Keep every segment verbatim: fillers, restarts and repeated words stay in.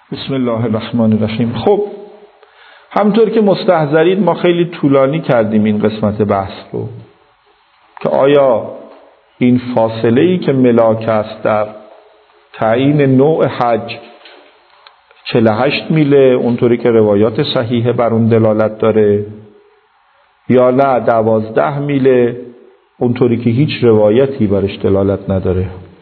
بسم الله الرحمن الرحیم. خب همطور که مستحضرید ما خیلی طولانی کردیم این قسمت بحث رو که آیا این فاصله‌ای که ملاک است در تعیین نوع حج چهل و هشت میله اونطوری که روایات صحیحه بر اون دلالت داره یا نه دوازده میله اونطوری که هیچ روایتی برش دلالت نداره.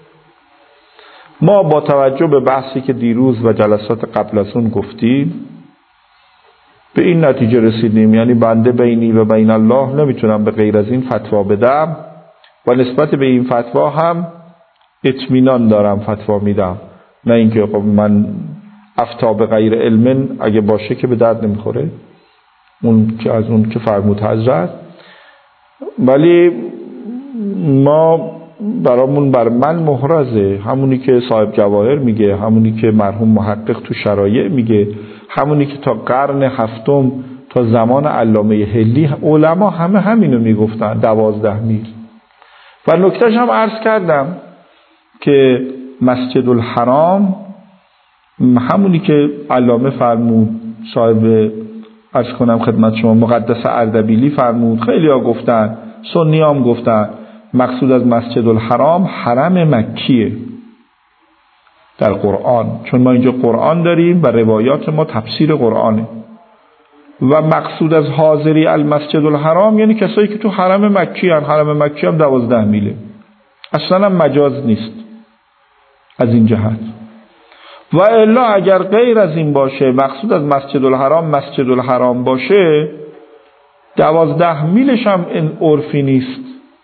ما با توجه به بحثی که دیروز و جلسات قبل از اون گفتیم به این نتیجه رسیدیم، یعنی بنده بینی و بین الله نمیتونم به غیر از این فتوا بدم و نسبت به این فتوا هم اطمینان دارم فتوا میدم، نه اینکه خب من افتا به غیر علم اگه باشه که به درد نمیخوره اون که از اون که فرمود حضرت. ولی ما برامون بر من محرزه همونی که صاحب جواهر میگه، همونی که مرحوم محقق تو شرایع میگه، همونی که تا قرن هفتم تا زمان علامه حلی علما همه همینو میگفتن، دوازده میل. و نکتهش هم عرض کردم که مسجد الحرام همونی که علامه فرمود، صاحب عرض کنم خدمت شما مقدس اردبیلی فرمود، خیلی ها گفتن، سنی هم گفتن مقصود از مسجد الحرام حرم مکیه در قرآن، چون ما اینجا قرآن داریم و روایات ما تفسیر قرآنه. و مقصود از حاضری المسجد الحرام یعنی کسایی که تو حرم مکی هن. حرم مکی هم دوازده میله، اصلا هم مجاز نیست از این جهت. و الا اگر غیر از این باشه، مقصود از مسجد الحرام مسجد الحرام باشه، دوازده میلش هم این عرفی نیست.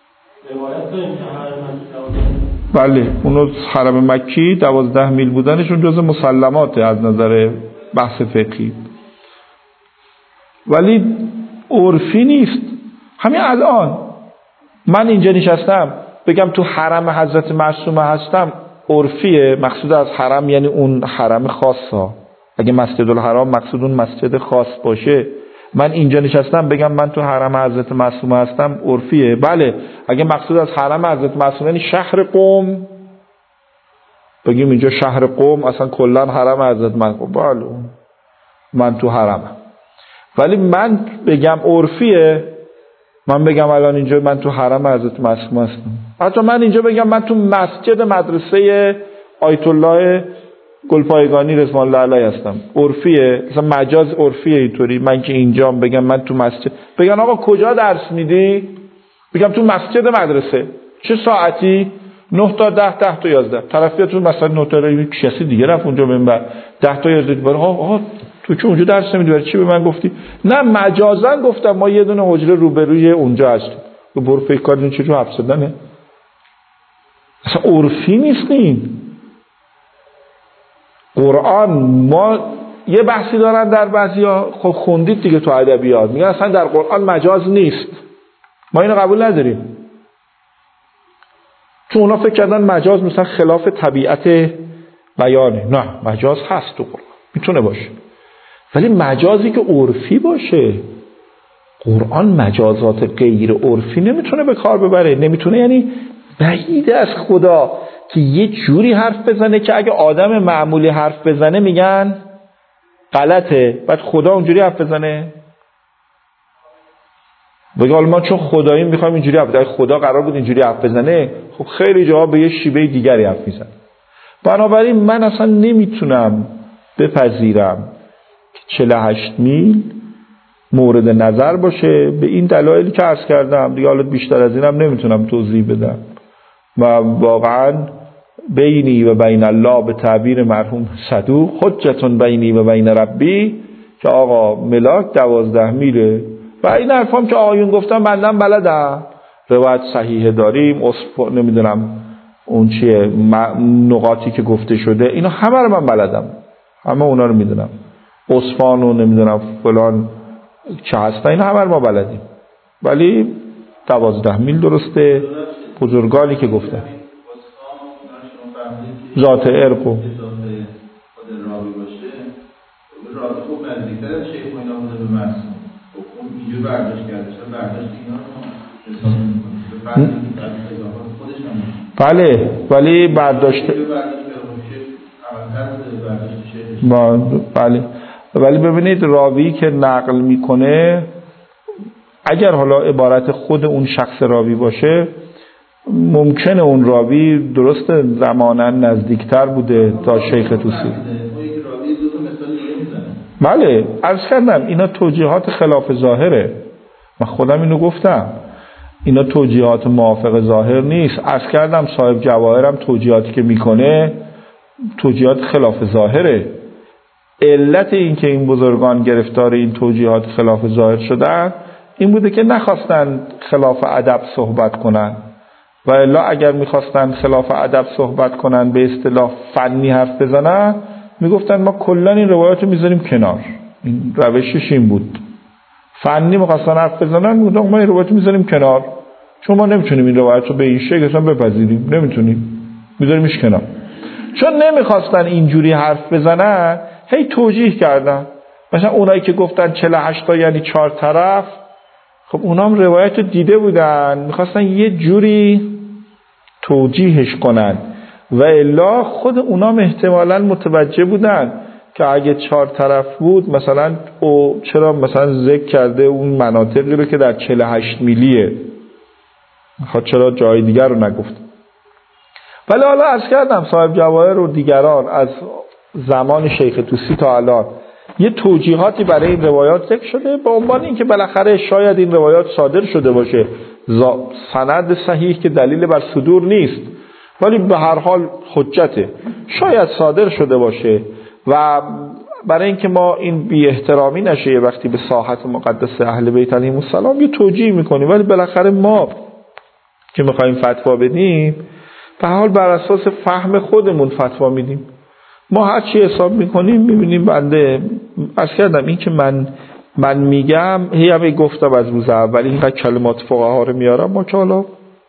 بله اونو حرم مکی دوازده میل بودنشون جز مسلماته از نظر بحث فقهی، ولی عرفی نیست. همین الان من اینجا نشستم بگم تو حرم حضرت معصومه هستم، عرفیه. مقصود از حرم یعنی اون حرم خاصا، اگه مسجد الحرام مقصود اون مسجد خاص باشه، من اینجا نشستم بگم من تو حرم حضرت معصومه هستم، عرفیه. بله اگه مقصود از حرم حضرت معصومه یعنی شهر قم، بگیم اینجا شهر قم اصلا کلا حرم حضرت معصومه، بله من تو حرمم. ولی من بگم عرفیه، من بگم الان اینجا من تو حرم حضرت معصومه هستم، حتی من اینجا بگم من تو مسجد مدرسه آیت الله گلپایگانی رضوان الله علیه هستم، عرفیه؟ مثلا مجاز عرفیه اینطوری من که اینجام بگم من تو مسجد، بگن آقا کجا درس میدی؟ بگم تو مسجد مدرسه. چه ساعتی؟ نه تا ده، ده تا یازده. طرفیاتون مثلا نه تا کسی دیگه رفت اونجا منبر، ده تا یازده بار آقا تو که اونجا درس نمیدی برای چی به من گفتی؟ نه مجازن گفتم ما یه دونه حجره روبروی اونجا هستیم. برو فکر کردین چه جو حرف زدنه؟ اصلا عرفی نیست این قرآن. ما یه بحثی دارن در بعضیا، خب خوندید دیگه تو ادبیات، میگن اصلا در قرآن مجاز نیست، ما اینو قبول نداریم، چون اونا فکر کردن مجاز مثلا خلاف طبیعت بیانه. نه مجاز هست تو قرآن، میتونه باشه، ولی مجازی که عرفی باشه. قرآن مجازات غیر عرفی نمیتونه به کار ببره، نمیتونه، یعنی بعید از خدا که یه جوری حرف بزنه که اگه آدم معمولی حرف بزنه میگن غلطه، بعد خدا اونجوری حرف بزنه بگه ما چون خداییم میخوایم اینجوری حرف بزنه. خدا قرار بود اینجوری حرف بزنه، خب خیلی جاها به یه شیوه دیگری حرف میزنه. بنابراین من اصلا نمیتونم بپذیرم که چهل و هشت میل مورد نظر باشه، به این دلایلی که عرض کردم دیگه. حالا بیشتر از اینم نمیتونم توضیح بدم و واقعا بینی و بین الله به تعبیر مرحوم صدوق حجتون بینی و بین ربی که آقا ملاک دوازده میله. و این حرفام که آقایون گفتم بندم بلدم، روایت صحیحه داریم، اصف نمیدونم اون چیه نقاطی که گفته شده، اینا همه رو من بلدم، همه اونا رو میدونم، اصفان و نمیدونم فلان چه هست، اینا همه رو ما بلدیم. ولی دوازده میل درسته، بزرگانی که گفتن ذات ارق و بله، ولی برداشت با بله. ولی ببینید راوی که نقل میکنه اگر حالا عبارت خود اون شخص راوی باشه ممکنه اون راوی درست زمانا نزدیکتر بوده تا شیخ طوسی. بله عرض کردم اینا توجیهات خلاف ظاهره، من خودم اینو گفتم، اینا توجیهات موافق ظاهر نیست. عرض کردم صاحب جواهرم توجیهاتی که میکنه توجیهات خلاف ظاهره. علت این که این بزرگان گرفتار این توجیهات خلاف ظاهر شدن این بوده که نخواستن خلاف ادب صحبت کنن و الا اگر میخواستن خلاف ادب صحبت کنن به اصطلاح فنی حرف بزنن میگفتن ما کلا این روایات رو میذاریم کنار. این روشش این بود. فنی میخواستن حرف بزنن میگفتن ما این روایات رو میذاریم کنار چون ما نمیتونیم این روایات رو به این شکل اصلا بپذیریم، نمیتونیم، میذاریمش کنار. چون نمیخواستن اینجوری حرف بزنن هی توجیه کردن. مثلا اونایی که گفتن چهل و هشت تا یعنی چهار طرف، خب اونا هم روایت رو دیده بودن میخواستن یه جوری توجیهش کنن و الا خود اونا هم احتمالاً متوجه بودن که اگه چهار طرف بود مثلا او چرا مثلا ذکر کرده اون مناطقی رو که در چهل و هشت میلیه، خب چرا جای دیگر رو نگفت. ولی حالا عرض کردم صاحب جواهر و دیگران از زمان شیخ طوسی تا الان یه توجیهاتی برای این روایات ذکر شده با عنوان اینکه بالاخره شاید این روایات صادر شده باشه، سند صحیح که دلیل بر صدور نیست ولی به هر حال حجته، شاید صادر شده باشه و برای اینکه ما این بی احترامی نشه وقتی به ساحت مقدس اهل بیت علیهم السلام یه توجیه میکنیم، ولی بالاخره ما که میخوایم فتوا بدیم به هر حال بر اساس فهم خودمون فتوا میدیم. ما هر چی حساب میکنیم میبینیم بنده عرض کردم این که من من میگم هی همه گفتم از روز اول اینقدر کلمات فقها رو میارم، ما که حالا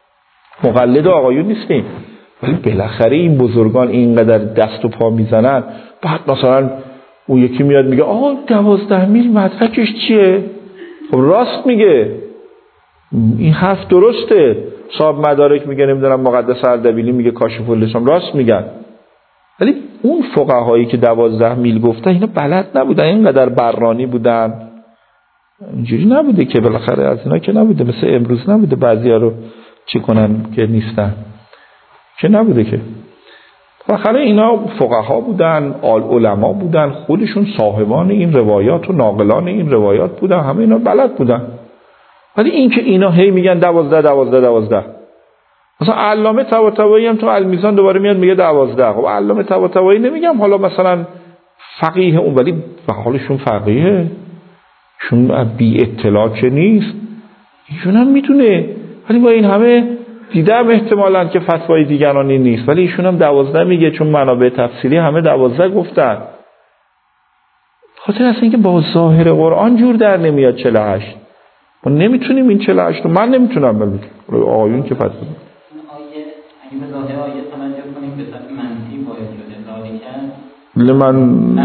مقلد آقایون نیستیم ولی بالاخره این بزرگان اینقدر دست و پا میزنن بعد مثلا اون یکی میاد میگه آه دوازده میل مدرکش چیه؟ خب راست میگه، این حرف درسته. صاحب مدارک میگه نمیدونم مقدس اردبیلی میگه کاشف اللسان، راست میگن. ولی اون فقهایی که دوازده میل گفتن اینا بلد نبودن، اینقدر برانی بودن، اینجوری نبوده که بالاخره از اینا که نبوده مثل امروز نبوده بعضیا رو چی کنن که نیستن که نبوده که بالاخره اینا فقها بودن، علما بودن، خودشون صاحبان این روایات و ناقلان این روایات بودن، همه اینا بلد بودن. ولی این که اینا هی میگن دوازده دوازده دوازده، مثلا علامه طباطبایی هم تو المیزان دوباره میاد میگه دوازده. خب علامه طباطبایی نمیگم حالا مثلا فقیه اون، ولی به حالشون فقیه، چون بی اطلاع که نیست، ایشون هم میتونه. ولی با این همه دیدم احتمالاً که فتوای دیگرانی نیست، ولی ایشون هم دوازده میگه چون منابع تفسیری همه دوازده گفتن. خاطر اصلا اینکه با ظاهر قرآن جور در نمیاد چهل و هشت، ما نمیتونیم این چهل و هشت رو، من نمیتونم، ولی آقایون که فتوا به ظاهر آیه توجه کنیم به صورت منفی باید شده ذالکه لمن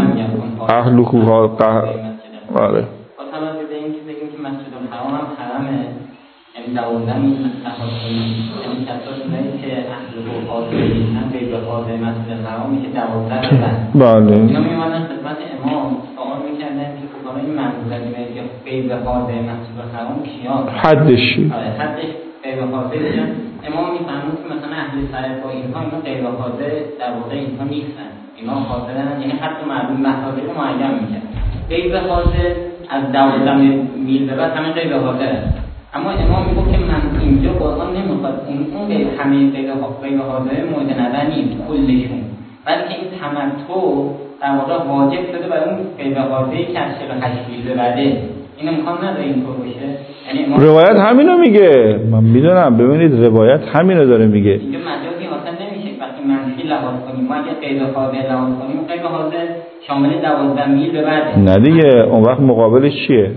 اهلها قهر. آره با توجه به اینکه بگیم که مسجد الحرام هم حرمه، یعنی دوازده میل تفاصیل، یعنی کسایی که اهلها قاصدین به بخاطر مسجد الحرام میشه دوازده بدن. بله اینا میومدن خدمت امام سوال میکردن که فقط این منظوری که به بخاطر مسجد الحرام کیان حدش آره حدش به بخاطر امام میفهمون که مثلا اهل سرت با اینها اینا غیر حاضر در واقع اینها نیستن، اینا حاضرن، یعنی حتی معلوم مصادیق معین میکنن غیر حاضر از دوازده میل به بعد همه غیر حاضرن. اما امام میگه که من اینجا قرآن نمیخواد اون اون غیر همه غیر حاضر مورد نظر نیست کلشون، بلکه این تمتع در واقع واجب شده برای اون غیر حاضری که از چهل و هشت میل به بعده. این امکان نداره اینطور باشه. روایت همینو میگه، من میدونم. ببینید روایت همینو داره میگه. اینجا مجازی حاصل نمیشه وقتی منفی لحاظ کنیم. ما اگه غیر حاضر لحاظ کنیم غیر حاضر شامل دوازده میل به بعده. نه دیگه، اون وقت مقابلش چیه؟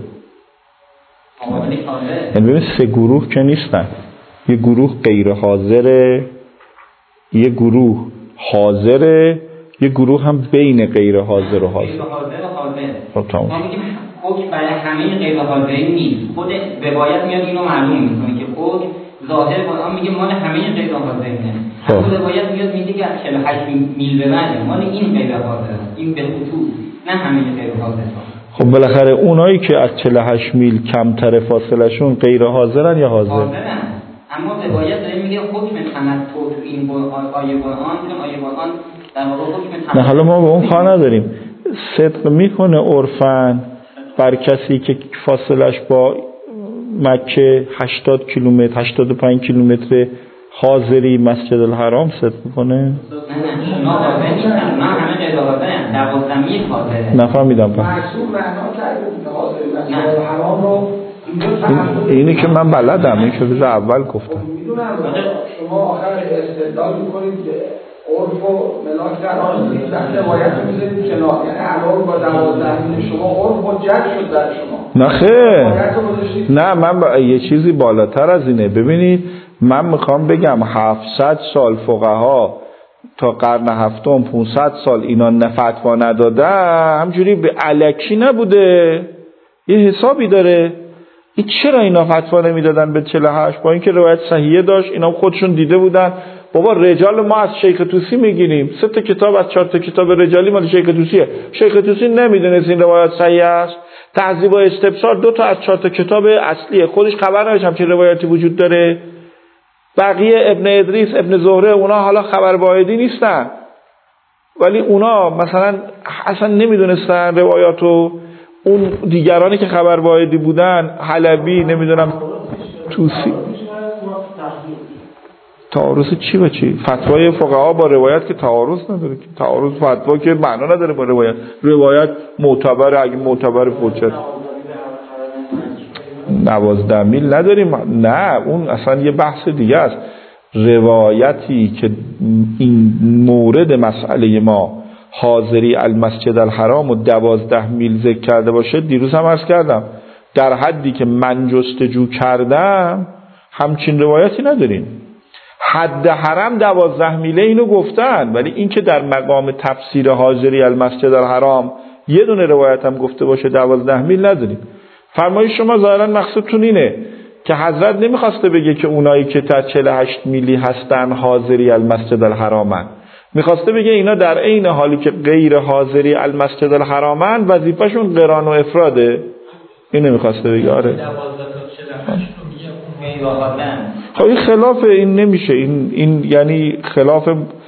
مقابلش حاضر. یعنی ببین سه گروه که نیستن، یه گروه غیر حاضره، یه گروه حاضره، یه گروه هم بین غیر حاضر و حاضر. غیر حاضر و حاضر. خب تمام. ما میگیم حکم برای همه غیر حاضرین نیست. خود روایت میاد اینو معلوم میکنه که حکم ظاهر قرآن میگه مال همه غیر حاضرینه. همون روایت میاد میگه که چهل و هشت میل به بعد مال این غیر حاضر، این به خصوص، نه همه غیر حاضر. خب بالاخره اونایی که از چهل و هشت میل کمتر فاصله شون غیر حاضرن یا حاضر؟ حاضرن. اما روایت داره میگه حکم تمتع تو این آیه قرآن، این آیه قرآن در واقع حکم تمتع. نه حالا ما به اون کار نداریم. صدق میکنه عرفاً بر کسی که فاصلش با مکه هشتاد کیلومتر هشتاد و پنج کیلومتر حاضری مسجد الحرام صدق میکنه؟ نه نه شما حاضر نیستن، من همه غیر حاضرن، دوازده میل حاضره. نفهمیدم پس معصوم معنا کرده حاضر مسجد الحرام رو اینی که من بلدم، این که بذار اول گفتم. میدونم شما آخر استدلال میکنید عرف و ملاک در آن نیست، در روایت میذارید کنار، یعنی علاوه با دوازده میل شما عرف حجت شد در شما. نه خیر، نه من با... یه چیزی بالاتر از اینه. ببینید من میخوام بگم هفتصد سال فقها تا قرن هفتم پانصد سال اینا فتوا نداده، همجوری به الکی نبوده، یه حسابی داره. این چرا اینا فتوا نمیدادن به چهل و هشت؟ با اینکه روایت صحیحه داشت، اینا خودشون دیده بودن. بابا رجال ما از شیخ طوسی میگیریم، سه تا کتاب از چهار تا کتاب رجالی مال شیخ طوسیه. شیخ طوسی نمیدونست این روایت صحیح است. تهذیب و استبصار دو تا از چهار تا کتاب اصلیه، خودش خبر نداشت همچین روایتی وجود داره. بقیه ابن ادریس، ابن زهره، اونا حالا خبر واحدی نیستن، ولی اونا مثلا اصلا نمیدونستن روایاتو. اون دیگرانی که خبر واحدی بودن، حلبی، نمیدونم طوسی، تعارض چی با چی؟ فتوای فقها با روایت که تعارض نداره، تعارض فتوا که معنا نداره با روایت. روایت معتبره، اگه معتبر فوجت نوازده میل نداریم. نه اون اصلا یه بحث دیگه است. روایتی که این مورد مسئله ما حاضری المسجد الحرام و دوازده میل ذکر کرده باشه، دیروز هم عرض کردم در حدی که من جستجو کردم همچین روایتی نداریم. حد حرم دوازده میله اینو گفتن، ولی این که در مقام تفسیر حاضری المسجد الحرام یه دونه روایت هم گفته باشه دوازده میل نداریم. فرمایش شما ظاهرا مقصودتون اینه که حضرت نمیخواسته بگه که اونایی که تا چهل و هشت میلی هستن حاضری المسجد الحرامن، میخواسته بگه اینا در عین حالی که غیر حاضری المسجد الحرامن وظیفه‌شون قران و افراده. اینو میخواسته بگه. آره خب این خلاف این نمیشه، این این یعنی خلاف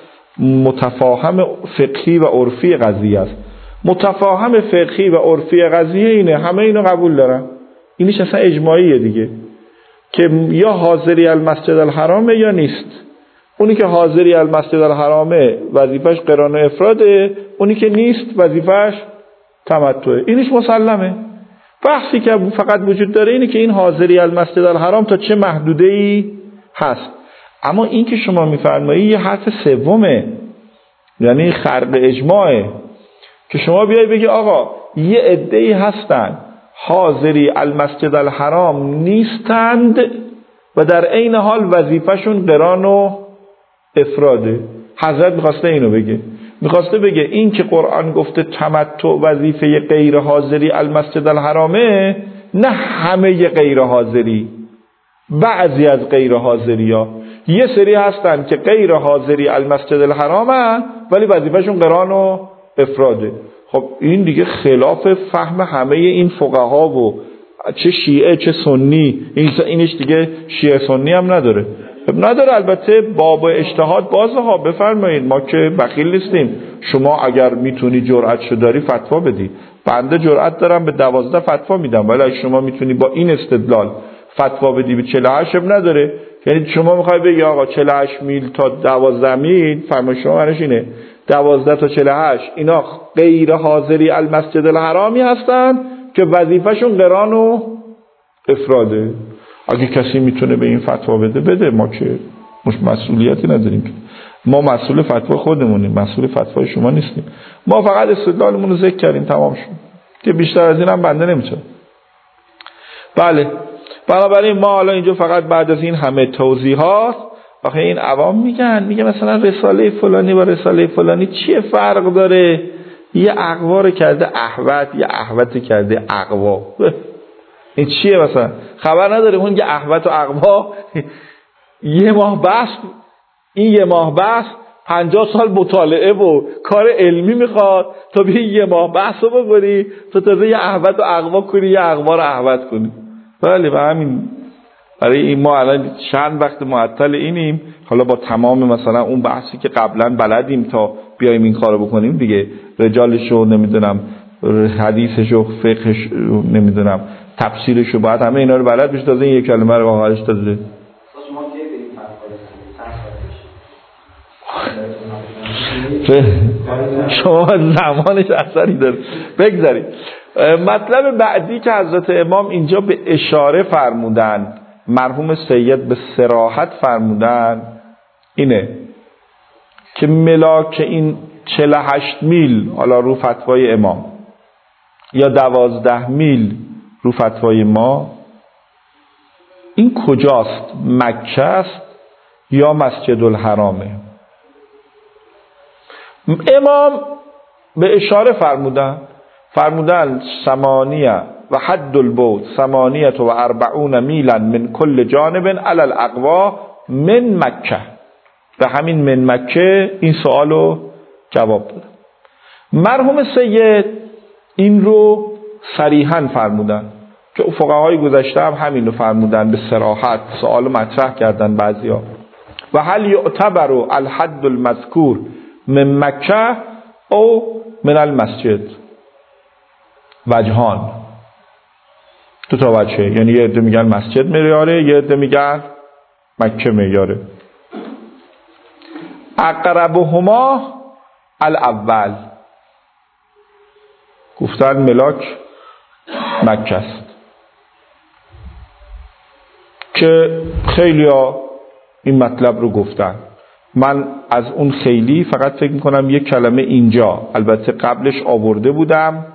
متفاهم فقهی و عرفی قضیه است. متفاهم فقهی و عرفی قضیه اینه، همه اینو قبول دارن، اینش اصلا اجماعیه دیگه، که یا حاضری المسجد الحرامه یا نیست. اونی که حاضری المسجد الحرامه وظیفش قران و افراده، اونی که نیست وظیفش تمتعه. اینش مسلمه. بحثی که فقط وجود داره اینه که این حاضری المسجد الحرام تا چه محدوده‌ای هست. اما این که شما میفرمایید یه حرف سومه، یعنی خرق اجماعه، که شما بیای بگی آقا یه عده‌ای هستن حاضری المسجد الحرام نیستند و در عین حال وظیفه‌شون قران و افراده. حضرت میخواسته اینو بگه، میخواسته بگه این که قرآن گفته تمتع وظیفه غیر حاضری المسجد الحرامه، نه همه غیر حاضری، بعضی از غیر حاضری ها، یه سری هستن که غیر حاضری المسجد الحرامه ولی وظیفهشون قران و افراده. خب این دیگه خلاف فهم همه این فقها و چه شیعه چه سنی، اینش دیگه شیعه سنی هم نداره نداره البته باب اجتهاد بازه ها. بفرمایید، ما که بخیل نیستیم. شما اگر میتونی جرأتشو داری فتوا بدی، بنده جرأت دارم به دوازده فتوا میدم، ولی اگه شما میتونی با این استدلال فتوا بدی به چهل و هشت نداره. یعنی شما میخوای بگی آقا چهل و هشت میل تا دوازده میل، فرمایش شما معنیش اینه دوازده تا چهل و هشت اینا غیر حاضری المسجد الحرامی هستن که وظیفهشون قران و افراده. اگه کسی میتونه به این فتوا بده بده، ما که مش مسئولیتی نداریم، ما مسئول فتوا خودمونیم، مسئول فتوای شما نیستیم. ما فقط استدلالمون رو ذکر کردیم، تمام شد، که بیشتر از این هم بنده نمیشه. بله، بنابراین ما حالا اینجا فقط بعد از این همه توضیحات، آخه این عوام میگن میگه مثلا رساله فلانی با رساله فلانی چیه فرق داره؟ یه اقوا کرده احوت، یه احوت کرده اقوا. این چیه مثلا؟ خبر نداره اون یه احوت و اقوا یه ماه بحث، این یه ماه بحث پنجاه سال مطالعه و کار علمی میخواد تا به یه ماه بحث رو بکنی تا تازه یه احوت رو اقوا کنی، یه اقوا رو احوت کنی. بله و همین برای این ما الان چند وقت معطل اینیم، حالا با تمام مثلا اون بحثی که قبلا بلدیم تا بیایم این کارو بکنیم دیگه، رجالشو نمیدونم، حدیثشو، فقهش نمیدونم، تفسیرشو، باید همه اینا رو بلد بشه تازه این یک کلمه رو آخرش تازه. شما زمانش اثری داره. بگذارید مطلب بعدی که حضرت امام اینجا به اشاره فرمودن، مرحوم سید به صراحت فرمودن اینه که ملاک این چهل و هشت میل حالا رو فتوای امام یا دوازده میل رو فتوای ما، این کجاست؟ مکه است یا مسجد الحرامه؟ امام به اشاره فرمودن فرمودن ثمانیه و حد البعد ثمانیه و اربعون میلا من کل جانب علی الاقوا من مکه. به همین من مکه این سوالو جواب داد. مرحوم سید این رو صریحا فرمودن که فقهای گذشته هم همین رو فرمودن، به صراحت سوال مطرح کردن بعضیا. و هل یعتبر الحد المذکور من مکه او من المسجد؟ وجهان، دو تا وجهه، یعنی یه عده میگن مسجد معیاره، یه عده میگن مکه معیاره. اقربهما الاول، گفتن ملاک مکه است که خیلی ها این مطلب رو گفتن. من از اون خیلی فقط فکر میکنم یک کلمه اینجا، البته قبلش آورده بودم،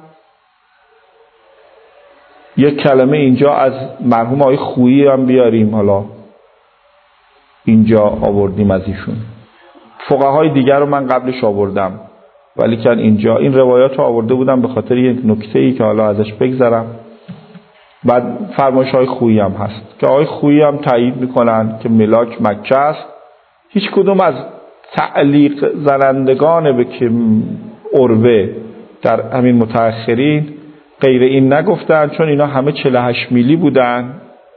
یک کلمه اینجا از مرحوم آقای خویی هم بیاریم، حالا اینجا آوردیم از ایشون. فقهای دیگر رو من قبلش آوردم ولی که اینجا این روایات رو آورده بودم به خاطر یک نکته‌ای که حالا ازش بگذرم. بعد فرمایش های خویی هم هست که آقای خویی هم تایید میکنن که ملاک مکه است. هیچ کدوم از تعلیق زنندگان به که عروه در همین متأخرین غیر این نگفتن، چون اینا همه چهل و هشت میلی بودن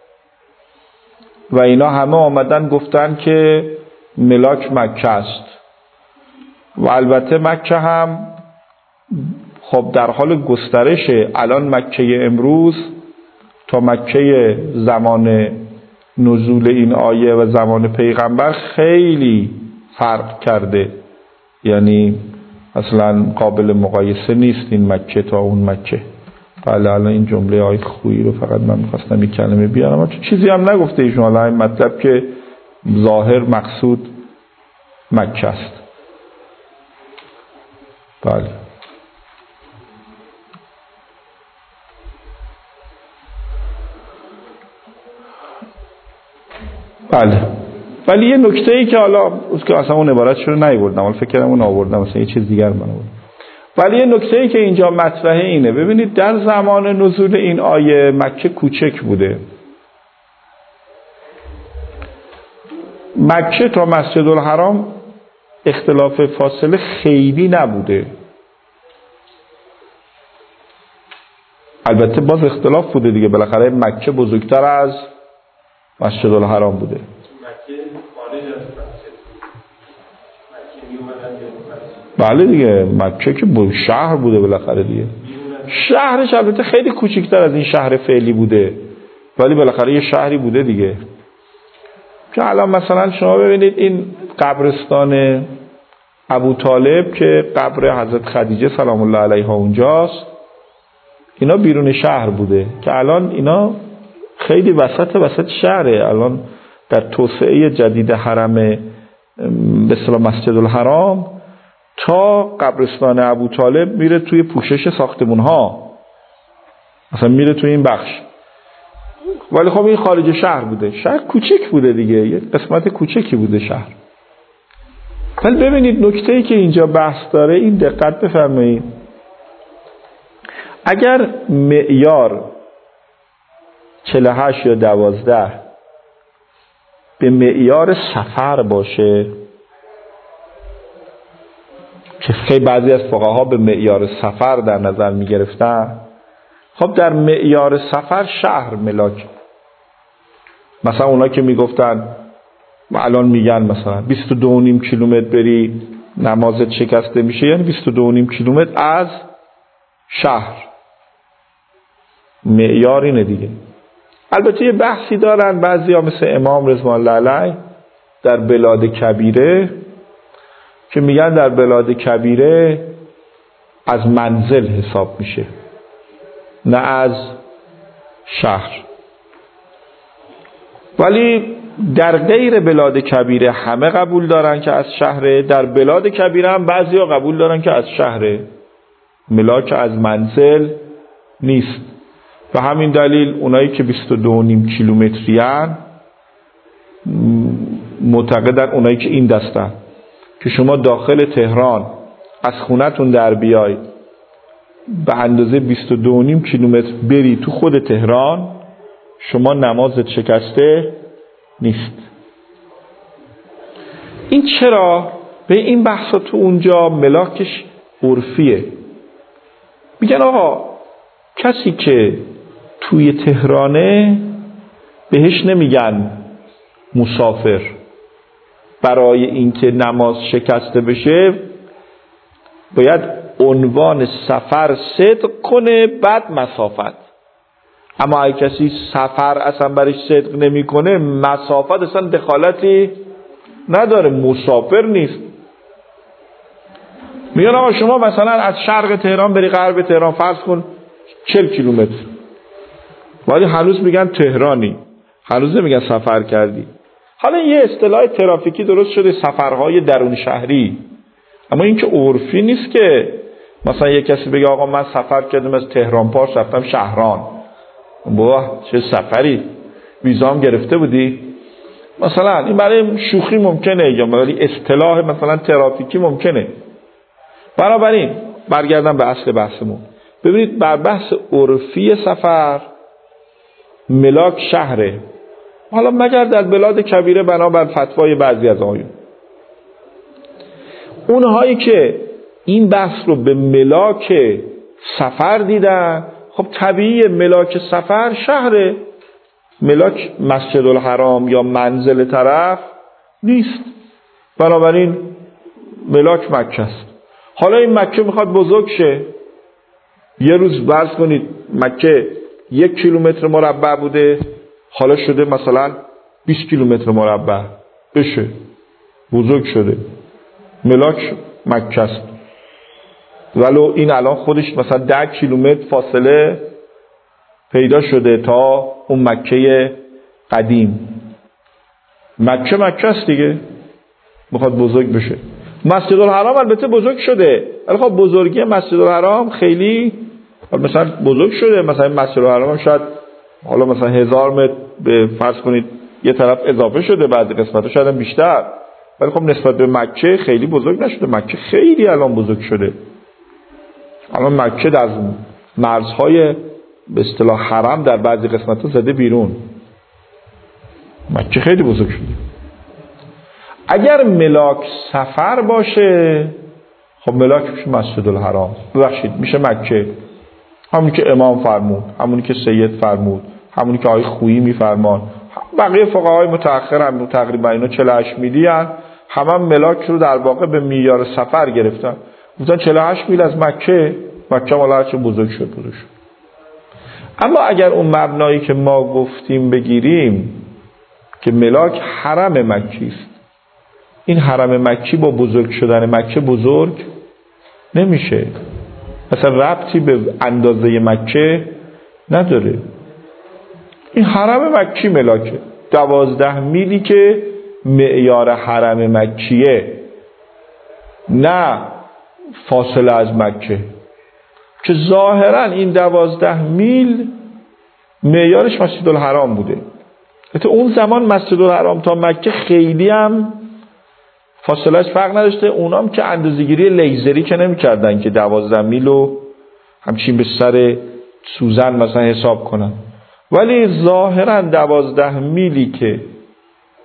و اینا همه آمدن گفتن که ملاک مکه است. و البته مکه هم خب در حال گسترشه. الان مکه امروز تا مکه زمان نزول این آیه و زمان پیغمبر خیلی فرق کرده، یعنی اصلا قابل مقایسه نیست این مکه تا اون مکه. بله الان این جمله آیه خویی رو فقط من می‌خواستم یک کلمه بیارم، اما چیزی هم نگفته ایشون، حالا این مطلب که ظاهر مقصود مکه است. بله بله ولی یه نکته‌ای که حالا اس که اصلا اون عبارتش رو نیاوردم، حالا فکر کنم اون آوردم مثلا یه چیز دیگر من آوردم، ولی یه نکته‌ای که اینجا مطرحه اینه. ببینید در زمان نزول این آیه مکه کوچک بوده. مکه تا مسجد الحرام اختلاف فاصله خیلی نبوده، البته باز اختلاف بوده دیگه، بالاخره مکه بزرگتر از مسجد الحرام بوده. بله دیگه مکه که شهر بوده بالاخره دیگه، شهرش البته خیلی کوچکتر از این شهر فعلی بوده ولی بالاخره یه شهری بوده دیگه. که الان مثلا شما ببینید این قبرستان ابو طالب که قبر حضرت خدیجه سلام الله علیها اونجاست، اینا بیرون شهر بوده که الان اینا خیلی وسط وسط شهره. الان در توسعه جدید حرم به اصطلاح مسجد الحرام تا قبرستان ابو طالب میره توی پوشش ساختمون ها، مثلا میره توی این بخش، ولی خب این خارج شهر بوده، شهر کوچک بوده دیگه، یه قسمت کوچکی بوده شهر. ولی ببینید نکته‌ای که اینجا بحث داره این دقت بفرمایید، اگر معیار چهل و هشت یا دوازده به معیار سفر باشه که خیلی بعضی از فقها به معیار سفر در نظر می گرفتن، خب در معیار سفر شهر ملاک. مثلا اونا که می گفتن الان میگن مثلا بیست و دو و نیم کیلومتر بری نمازت شکسته میشه، یعنی بیست و دو و نیم کیلومتر از شهر. معیار اینه دیگه. البته یه بحثی دارن بعضی ها مثل امام رضوان الله علیه در بلاد کبیره که میگن در بلاد کبیره از منزل حساب میشه نه از شهر. ولی در غیر بلاد کبیره همه قبول دارن که از شهره، در بلاد کبیره هم بعضی ها قبول دارن که از شهره، ملاک از منزل نیست. و همین دلیل اونایی که بیست و دو و نیم کیلومتری هن معتقدن، اونایی که این دستن که شما داخل تهران از خونتون در بیای به اندازه بیست و دو و نیم کیلومتر بری تو خود تهران، شما نمازت شکسته نیست. این چرا؟ به این بحثا تو اونجا ملاکش عرفیه. میگن آقا کسی که توی تهرانه بهش نمیگن مسافر، برای اینکه نماز شکسته بشه باید عنوان سفر صدق کنه بعد مسافت. اما اگه کسی سفر اصلا برش صدق نمی کنه مسافت اصلا دخالتی نداره، مسافر نیست. میگن آقا شما مثلا از شرق تهران بری غرب تهران فرض کن چهل کیلومتر، ولی هنوز میگن تهرانی، هنوز نمیگن سفر کردی. حالا یه اصطلاح ترافیکی درست شده سفرهای درون شهری، اما این که عرفی نیست که مثلا یه کسی بگه آقا من سفر کردم از تهران پارس رفتم شهران. بابا چه سفری، ویزام گرفته بودی؟ مثلا این برای شوخی ممکنه یا ولی اصطلاح مثلا ترافیکی ممکنه. بنابراین برگردم به اصل بحثمون. ببینید بر بحث عرفی سفر ملاک شهره، حالا مگر در بلاد کبیره بنابر فتوای بعضی از آیون. اونهایی که این بحث رو به ملاک سفر دیدن، خب طبیعی ملاک سفر شهره، ملاک مسجد الحرام یا منزل طرف نیست. بنابراین ملاک مکه است. حالا این مکه میخواد بزرگ شه، یه روز فرض کنید مکه یک کیلومتر مربع بوده، حالا شده مثلا بیست کیلومتر مربع بشه، بزرگ شده، ملاک مکه است. ولو این الان خودش مثلا ده کیلومتر فاصله پیدا شده تا اون مکه قدیم. مکه مکه است دیگه، میخواد بزرگ بشه. مسجد الحرام البته بزرگ شده، ولی خب بزرگی مسجد الحرام خیلی مثلا بزرگ شده. مثلا مسجد الحرام شاید حالا مثلا هزار متر به فرض کنید یه طرف اضافه شده، بعضی قسمت‌ها شاید هم بیشتر، ولی خب نسبت به مکه خیلی بزرگ نشده. مکه خیلی الان بزرگ شده. الان مکه در مرزهای به اصطلاح حرم در بعضی قسمت‌ها زده بیرون. مکه خیلی بزرگ شده. اگر ملاک سفر باشه خب ملاک میشه مسجد الحرام، ببخشید میشه مکه، همونی که امام فرمود، همونی که سید فرمود، همونی که آقای خویی میفرمان. بقیه فقهای متأخر هم تقریبا اینا چهل و هشت میلی هن، همه هم ملاک رو در واقع به معیار سفر گرفتن. گفتن چهل و هشت میل از مکه، مکه والا چه بزرگ شد بزرگ شد. اما اگر اون مبنایی که ما گفتیم بگیریم که ملاک حرم مکی است، این حرم مکی با بزرگ شدن مکه بزرگ نمیشه، مثلا ربطی به اندازه مکه نداره. این حرم مکی ملاکه، دوازده میلی که معیار حرم مکیه، نه فاصله از مکه، که ظاهرا این دوازده میل معیارش مسجد الحرام بوده. حتی اون زمان مسجد الحرام تا مکه خیلی هم فاصلهش فرق نداشته. اونام که اندازه‌گیری لیزری که نمی کردن که دوازده میلو همچین به سر سوزن مثلا حساب کنن، ولی ظاهرا دوازده میلی که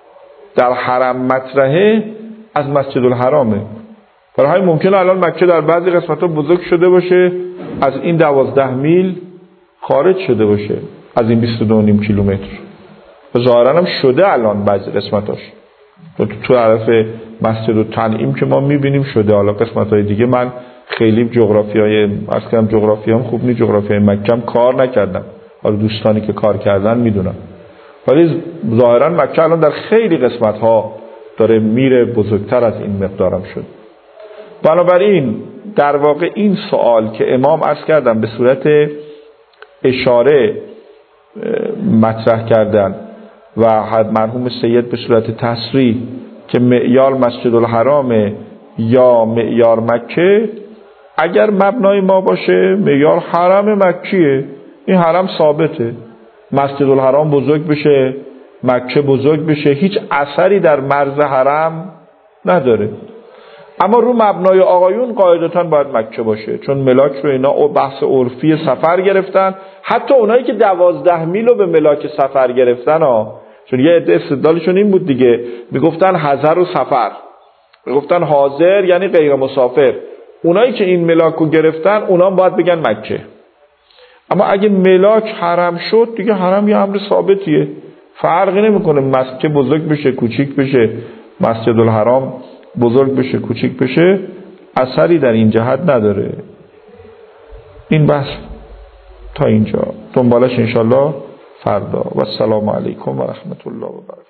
در حرم مطرحه از مسجد الحرامه. برای همین ممکنه الان مکه در بعضی قسمت‌ها بزرگ شده باشه، از این دوازده میل خارج شده باشه، از این بیست و دو و نیم کیلومتر. ظاهراً هم شده الان بعضی قسمتاش. تو تو طرف مسجد التنعیم که ما می‌بینیم شده. حالا قسمت‌های دیگه من خیلی جغرافیای اصلا جغرافیام خوب نیست، جغرافیای مکه هم کار نکردم. حالا دوستانی که کار کردن میدونن. ولی ظاهراً مکه الان در خیلی قسمت‌ها داره میره بزرگتر از این مقدارم شد. بنابراین در واقع این سوال که امام عرض کردم به صورت اشاره مطرح کردن و مرحوم سید به صورت تصریح که معیار مسجد الحرام یا معیار مکه، اگر مبنای ما باشه معیار حرم مکیه، این حرم ثابته، مسجد الحرام بزرگ بشه مکه بزرگ بشه هیچ اثری در مرز حرم نداره. اما رو مبنای آقایون قاعدتاً باید مکه باشه، چون ملاک رو اینا او بحث عرفی سفر گرفتن. حتی اونایی که دوازده میل رو به ملاک سفر گرفتن ها، چون یه عده استدلالشون این بود دیگه، میگفتن حضر و سفر، میگفتن حاضر یعنی غیر مسافر. اونایی که این ملاک رو گرفتن اونا باید بگن مکه. اما اگه ملاک حرم شد دیگه حرم یه امر ثابتیه، فرقی نمیکنه مسجد بزرگ بشه کوچیک بشه، مسجد الحرام بزرگ بشه کوچیک بشه، اثری در این جهت نداره. این بحث تا اینجا، دنبالش انشالله فردا. و السلام علیکم و رحمت الله و برکاته.